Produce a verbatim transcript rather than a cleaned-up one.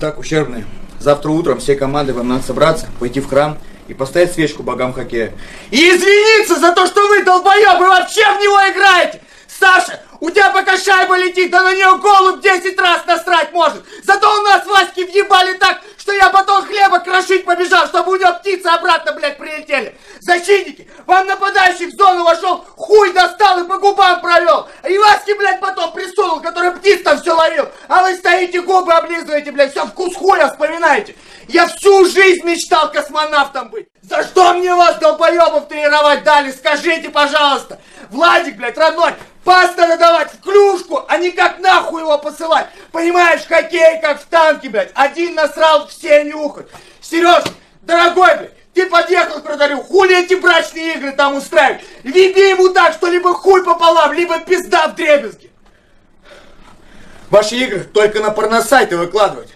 Так, ущербные. Завтра утром всей командой вам надо собраться, пойти в храм и поставить свечку богам хоккея. И извиниться за то, что вы, долбоебы, вообще в него играете! Саша, у тебя пока шайба летит, да на нее голубь десять раз насрать может. Зато у нас Васьки въебали так, что я потом хлеба крошить побежал, чтобы у него птицы обратно, блядь, прилетели. Защитники, вам нападающий в зону вошел, хуй достал и по губам провел. И Васьки, блядь, потом присунул, который птиц там все ловил. А вы стоите, губы облизываете, блядь, все вкус хуя вспоминаете. Я всю жизнь мечтал космонавтом быть. За что мне вас, долбоебов, тренировать дали? Скажите, пожалуйста. Владик, блядь, родной, пас надо давать в клюшку, а не как нахуй его посылать. Понимаешь, хоккей как в танке, блядь. Один насрал, все нюхают. Сереж, дорогой, блядь, ты подъехал к вратарю, хули эти брачные игры там устраивать? Леби ему так, что либо хуй пополам, либо пизда в дребезги. Ваши игры только на порносайты выкладывать.